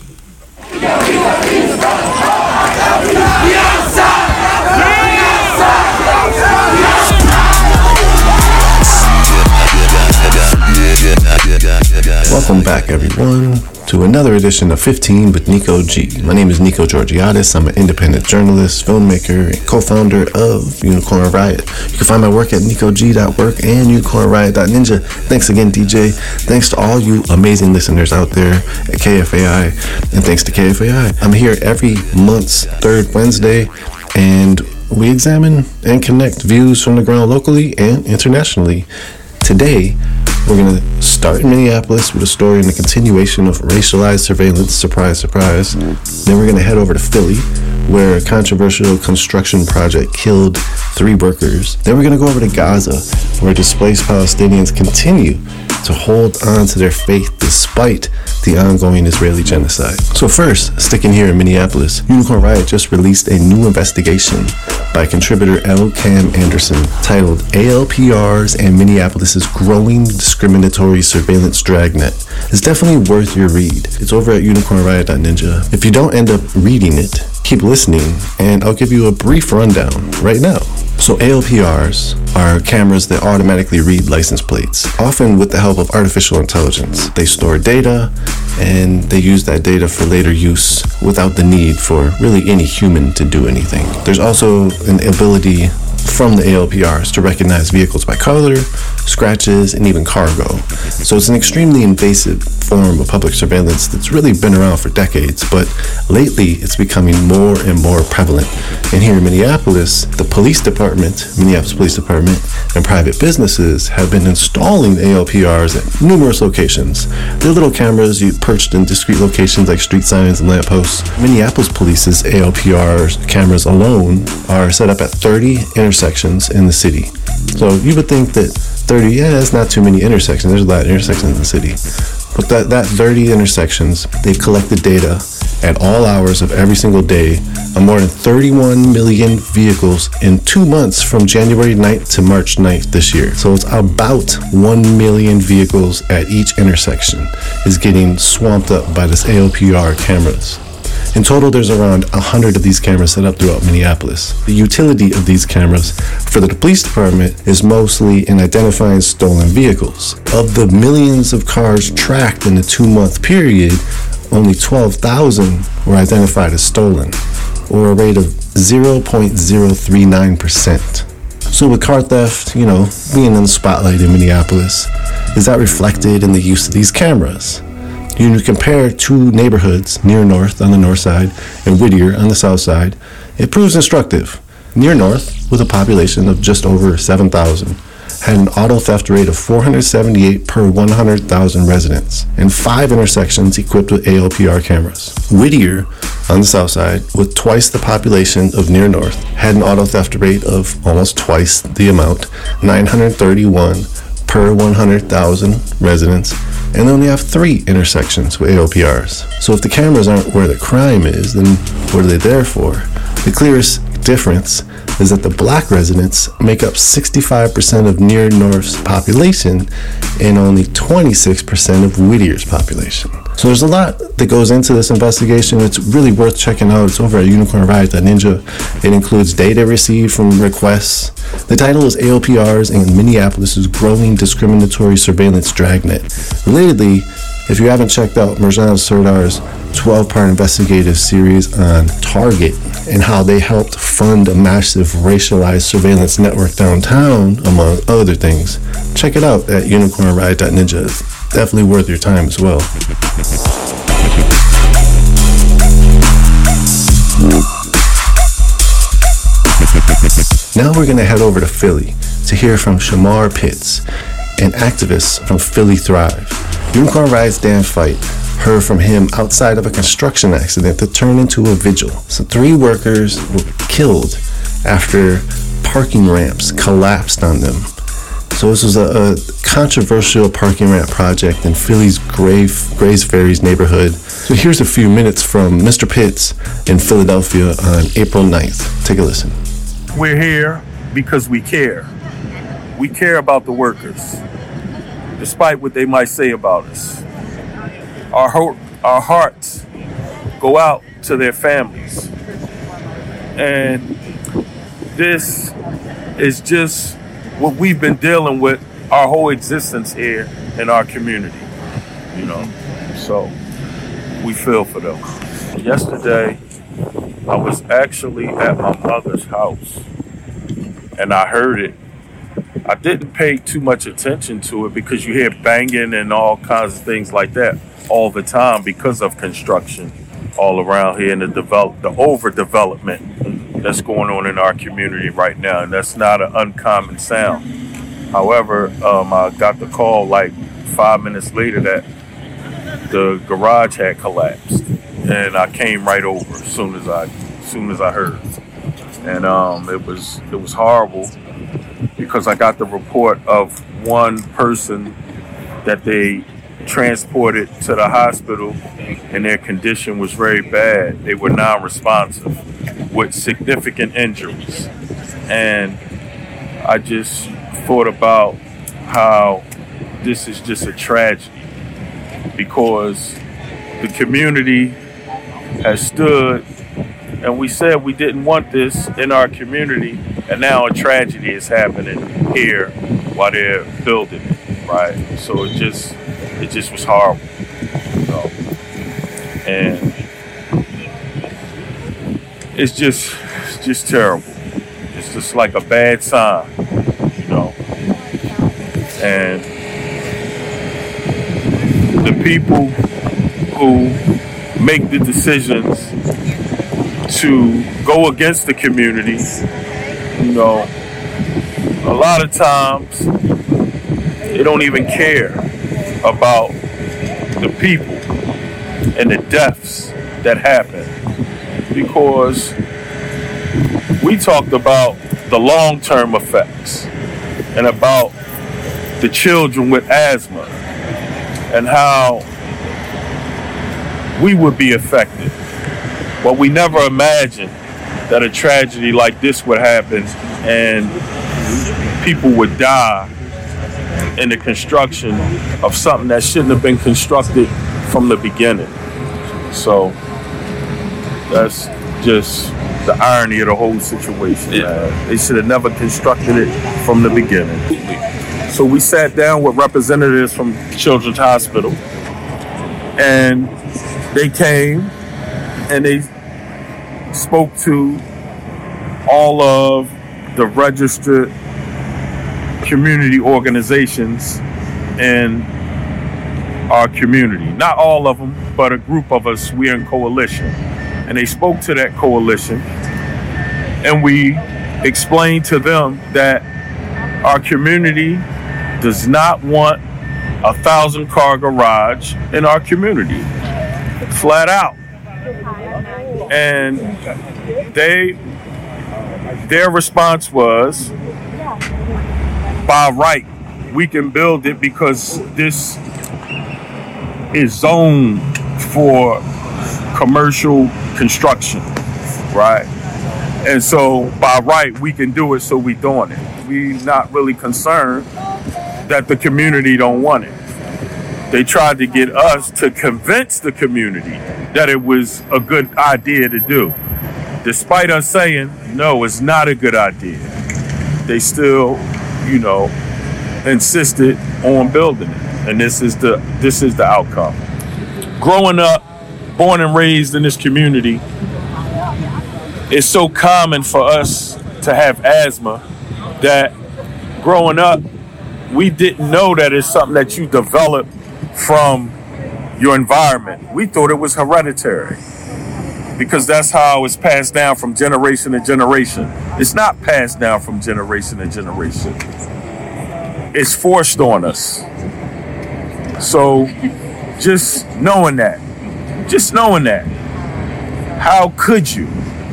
Welcome back, everyone, to another edition of fifteen with Nico G. My name is Nico Georgiadis. I'm an independent journalist, filmmaker, and co-founder of Unicorn Riot. You can find my work at nico g dot work and unicorn riot dot ninja. Thanks again, D J. Thanks to all you amazing listeners out there at K F A I, and thanks to K F A I. I'm here every month's third Wednesday, and we examine and connect views from the ground locally and internationally. Today, We're going to start in Minneapolis with a story and a continuation of racialized surveillance, surprise, surprise. Then we're going to head over to Philly, where a controversial construction project killed three workers. Then we're going to go over to Gaza, where displaced Palestinians continue to hold on to their faith despite the ongoing Israeli genocide. So first, sticking here in Minneapolis, Unicorn Riot just released a new investigation by contributor L. Cam Anderson titled A L P Rs and Minneapolis's Growing Discriminatory Surveillance Dragnet. It's definitely worth your read. It's over at unicorn riot dot ninja. If you don't end up reading it, keep listening, and I'll give you a brief rundown right now. So A L P Rs are cameras that automatically read license plates, often with the help of artificial intelligence. They store data, and they use that data for later use without the need for really any human to do anything. There's also an ability from the A L P Rs to recognize vehicles by color, scratches, and even cargo. So it's an extremely invasive form of public surveillance that's really been around for decades, but lately it's becoming more and more prevalent. And here in Minneapolis, the police department, Minneapolis Police Department, and private businesses have been installing A L P Rs at numerous locations. They're little cameras you perched in discrete locations like street signs and lampposts. Minneapolis Police's A L P R cameras alone are set up at thirty intersections in the city. So you would think that thirty, yeah, that's not too many intersections. There's a lot of intersections in the city. But that, that thirty intersections, they've collected data at all hours of every single day on more than thirty-one million vehicles in two months from January ninth to March ninth this year. So it's about one million vehicles at each intersection is getting swamped up by this A L P R cameras. In total, there's around one hundred of these cameras set up throughout Minneapolis. The utility of these cameras for the police department is mostly in identifying stolen vehicles. Of the millions of cars tracked in the two-month period, only twelve thousand were identified as stolen, or a rate of zero point zero three nine percent. So with car theft, you know, being in the spotlight in Minneapolis, is that reflected in the use of these cameras? You can compare two neighborhoods, Near North on the north side and Whittier on the south side. It proves instructive. Near North, with a population of just over seven thousand, had an auto theft rate of four hundred seventy-eight per one hundred thousand residents, and five intersections equipped with A L P R cameras. Whittier, on the south side, with twice the population of Near North, had an auto theft rate of almost twice the amount, nine hundred thirty-one per one hundred thousand residents, and they only have three intersections with A L P Rs. So if the cameras aren't where the crime is, then what are they there for? The clearest difference is that the black residents make up sixty-five percent of Near North's population and only twenty-six percent of Whittier's population. So there's a lot that goes into this investigation. It's really worth checking out. It's over at unicorn riot dot ninja. It includes data received from requests. The title is A L P Rs and Minneapolis's Growing Discriminatory Surveillance Dragnet. Relatedly, if you haven't checked out Mirjana Sardar's twelve-part investigative series on Target and how they helped fund a massive racialized surveillance network downtown, among other things, check it out at unicorn riot dot ninja. It's definitely worth your time as well. Now we're going to head over to Philly to hear from Shamar Pitts, an activist from Philly Thrive. Unicorn Riot's Dan Fight heard from him outside of a construction accident that turned into a vigil. So three workers were killed after parking ramps collapsed on them. So this was a, a controversial parking ramp project in Philly's Grave, Grays Ferries neighborhood. So here's a few minutes from Mister Pitts in Philadelphia on April ninth. Take a listen. We're here because we care. We care about the workers, despite what they might say about us. Our, ho- our hearts go out to their families. And this is just what we've been dealing with our whole existence here in our community, you know. So we feel for them. Yesterday, I was actually at my mother's house, and I heard it. I didn't pay too much attention to it because you hear banging and all kinds of things like that all the time because of construction all around here and the develop, the overdevelopment that's going on in our community right now, and that's not an uncommon sound. However, um, I got the call like five minutes later that the garage had collapsed, and I came right over as soon as I, as soon as I heard, and um, it was it was horrible because I got the report of one person that they transported to the hospital, and their condition was very bad. They were non-responsive with significant injuries, and I just thought about how this is just a tragedy because the community has stood and we said we didn't want this in our community, and now a tragedy is happening here while they're building it, right? So it just it just was horrible, you know. And it's just it's just terrible. It's just like a bad sign, you know. And the people who make the decisions to go against the community, you know, a lot of times they don't even care about the people and the deaths that happen, because we talked about the long-term effects and about the children with asthma and how we would be affected. But we never imagined that a tragedy like this would happen and people would die in the construction of something that shouldn't have been constructed from the beginning. So that's just the irony of the whole situation. Yeah. They should have never constructed it from the beginning. So we sat down with representatives from Children's Hospital, and they came and they spoke to all of the registered community organizations in our community. Not all of them, but a group of us. We're in coalition. And they spoke to that coalition, and we explained to them that our community does not want a thousand car garage in our community. Flat out. And they, their response was, by right, we can build it because this is zoned for commercial construction, right? And so by right, we can do it, so we doing it. We not really concerned that the community don't want it. They tried to get us to convince the community that it was a good idea to do. Despite us saying, no, it's not a good idea. They still, you know, insisted on building it. And this is the this is the outcome. Growing up, born and raised in this community, it's so common for us to have asthma that growing up, we didn't know that it's something that you develop from your environment. We thought it was hereditary because that's how it's passed down from generation to generation. It's not passed down from generation to generation. It's forced on us. So just knowing that, just knowing that, how could you,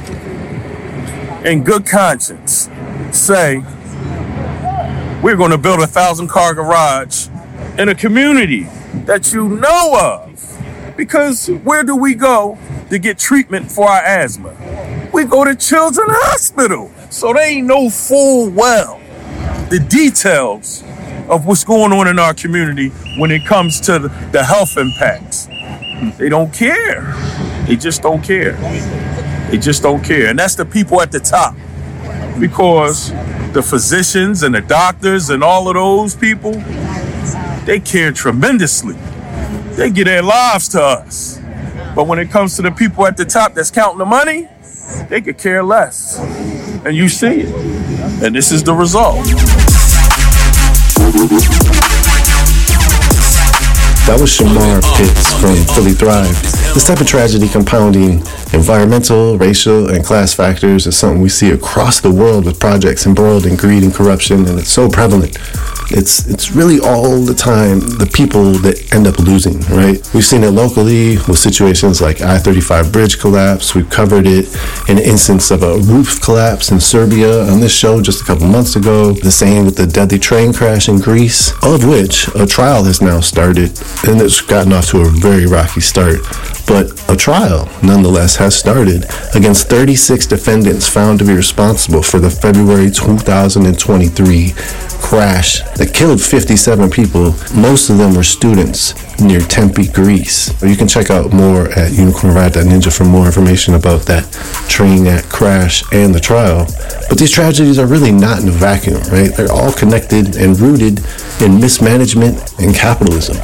in good conscience, say, we're going to build a thousand car garage in a community that you know of? Because where do we go to get treatment for our asthma? We go to Children's Hospital. So they know full well the details of what's going on in our community when it comes to the, the health impacts. They don't care. They just don't care. They just don't care. And that's the people at the top. Because the physicians and the doctors and all of those people, they care tremendously. They give their lives to us. But when it comes to the people at the top that's counting the money, they could care less. And you see it. And this is the result. That was Shamar Pitts from Philly Thrive. This type of tragedy compounding Environmental, racial, and class factors is something we see across the world with projects embroiled in greed and corruption, and it's so prevalent. It's it's really all the time the people that end up losing, right? We've seen it locally with situations like I thirty-five bridge collapse. We've covered it in an instance of a roof collapse in Serbia on this show just a couple months ago. The same with the deadly train crash in Greece, of which a trial has now started, and it's gotten off to a very rocky start. But a trial, nonetheless, has started against thirty-six defendants found to be responsible for the February two thousand twenty-three crash that killed fifty-seven people. Most of them were students near Tempe, Greece. You can check out more at unicorn riot dot ninja for more information about that train that crash and the trial. But these tragedies are really not in a vacuum, right? They're all connected and rooted in mismanagement and capitalism.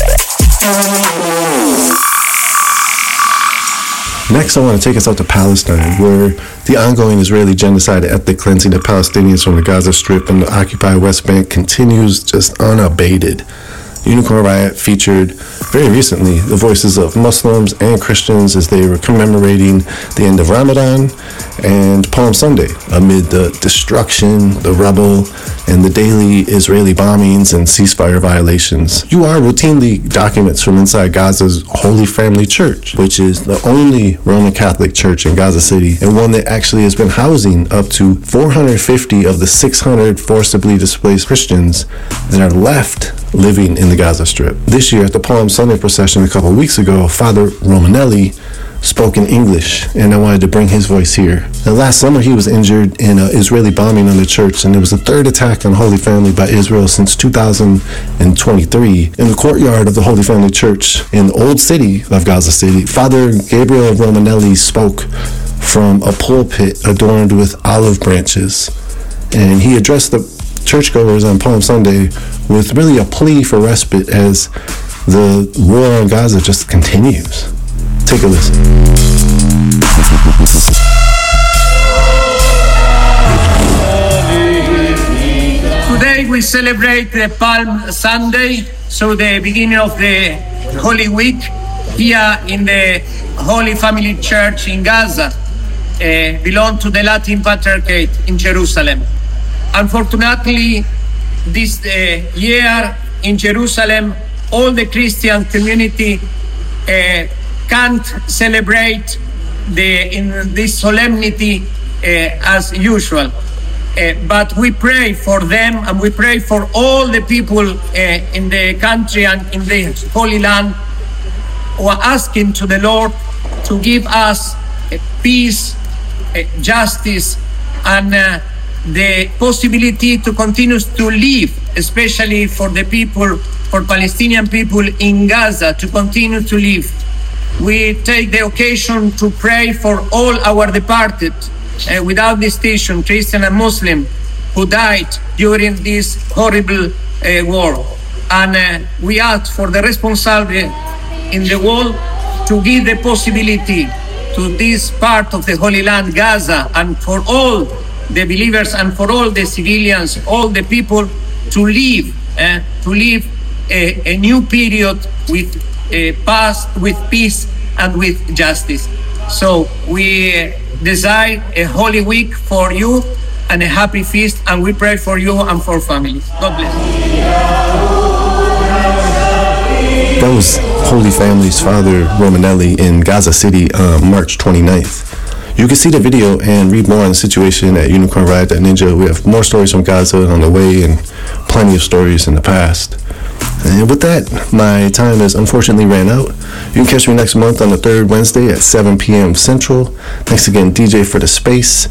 Next, I want to take us out to Palestine, where the ongoing Israeli genocide and ethnic cleansing of Palestinians from the Gaza Strip and the occupied West Bank continues just unabated. Unicorn Riot featured very recently the voices of Muslims and Christians as they were commemorating the end of Ramadan and Palm Sunday amid the destruction, the rubble, and the daily Israeli bombings and ceasefire violations. You are routinely documents from inside Gaza's Holy Family Church, which is the only Roman Catholic church in Gaza City and one that actually has been housing up to four hundred fifty of the six hundred forcibly displaced Christians that are left living in the Gaza Strip. This year at the Palm Sunday procession a couple of weeks ago, Father Romanelli spoke in English, and I wanted to bring his voice here. Now, last summer he was injured in an Israeli bombing on the church, and it was the third attack on Holy Family by Israel since two thousand twenty-three. In the courtyard of the Holy Family Church in the old city of Gaza City, Father Gabriel Romanelli spoke from a pulpit adorned with olive branches, and he addressed the churchgoers on Palm Sunday with really a plea for respite as the war on Gaza just continues. Take a listen. Today we celebrate the Palm Sunday, so the beginning of the Holy Week here in the Holy Family Church in Gaza, uh, belong to the Latin Patriarchate in Jerusalem. Unfortunately, this uh, year in Jerusalem, all the Christian community uh, can't celebrate the in this solemnity uh, as usual. Uh, but we pray for them, and we pray for all the people uh, in the country and in the Holy Land who are asking to the Lord to give us uh, peace, uh, justice, and uh, the possibility to continue to live, especially for the people, for Palestinian people in Gaza, to continue to live. We take the occasion to pray for all our departed, uh, without distinction, Christian and Muslim, who died during this horrible uh, war. And uh, we ask for the responsible in the world to give the possibility to this part of the Holy Land, Gaza, and for all the believers and for all the civilians, all the people, to live, uh, to live a, a new period with a past, with peace and with justice. So we desire a holy week for you and a happy feast, and we pray for you and for families. God bless. That was Holy Family's Father Romanelli in Gaza City on March twenty-ninth. You can see the video and read more on the situation at unicorn riot dot ninja. We have more stories from Gaza on the way and plenty of stories in the past. And with that, my time has unfortunately ran out. You can catch me next month on the third Wednesday at seven p.m. Central. Thanks again, D J, for the space.